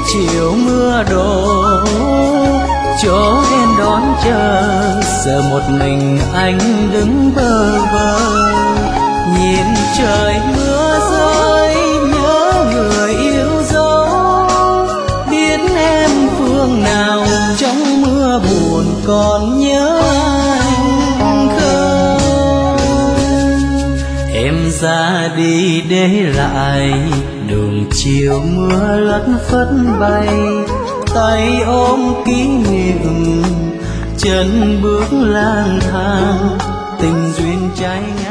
chiều mưa đổ, chỗ em đón chờ giờ một mình anh đứng bơ vơ. Nhìn trời mưa rơi nhớ người yêu dấu, biết em phương nào trong mưa buồn còn nhớ anh không. Em ra đi để lại đường chiều mưa lất phất bay, tay ôm kỷ niệm chân bước lang thang tình duyên trái ngang.